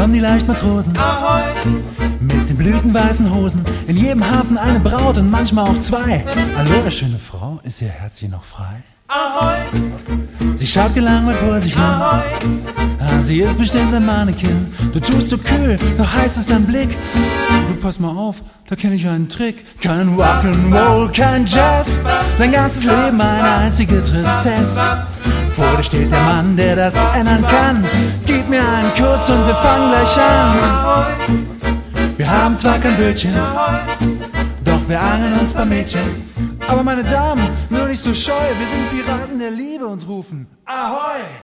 kommen die Leichtmatrosen. Ahoi, Mit den blütenweißen Hosen. In jedem Hafen eine Braut und manchmal auch zwei. Hallo, schöne Frau, ist Ihr Herz hier noch frei? ahoi, Sie schaut gelangweilt vor sich hin. ahoi. Ah, sie ist bestimmt ein Mannequin. Du tust so kühl, doch heiß ist dein Blick. Du pass mal auf, da kenn ich einen Trick. Kein Rock'n'Roll, kein Jazz. Dein ganzes Leben eine einzige Tristesse. Vor dir steht der Mann, der das ändern kann. Gib mir einen Kuss und wir fangen gleich an. Wir haben zwar kein Bötchen, doch wir angeln uns beim Mädchen. Aber meine Damen, nur nicht so scheu, wir sind Piraten der Liebe und rufen Ahoi!